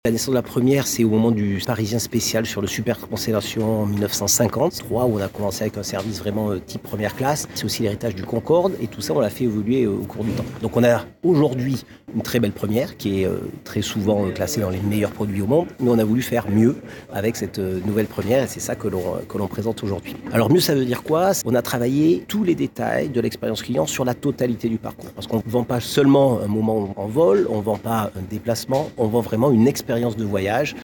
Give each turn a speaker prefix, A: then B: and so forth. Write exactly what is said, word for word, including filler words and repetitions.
A: La naissance de la première, c'est au moment du Parisien spécial sur le Super Constellation en dix-neuf cent cinquante-trois, où on a commencé avec un service vraiment euh, type première classe. C'est aussi l'héritage du Concorde, et tout ça, on l'a fait évoluer euh, au cours du temps. Donc on a aujourd'hui une très belle première, qui est euh, très souvent euh, classée dans les meilleurs produits au monde, mais on a voulu faire mieux avec cette euh, nouvelle première, et c'est ça que l'on, euh, que l'on présente aujourd'hui. Alors mieux, ça veut dire quoi ? On a travaillé tous les détails de l'expérience client sur la totalité du parcours, parce qu'on ne vend pas seulement un moment en vol, on ne vend pas un déplacement, on vend vraiment une expérience de voyage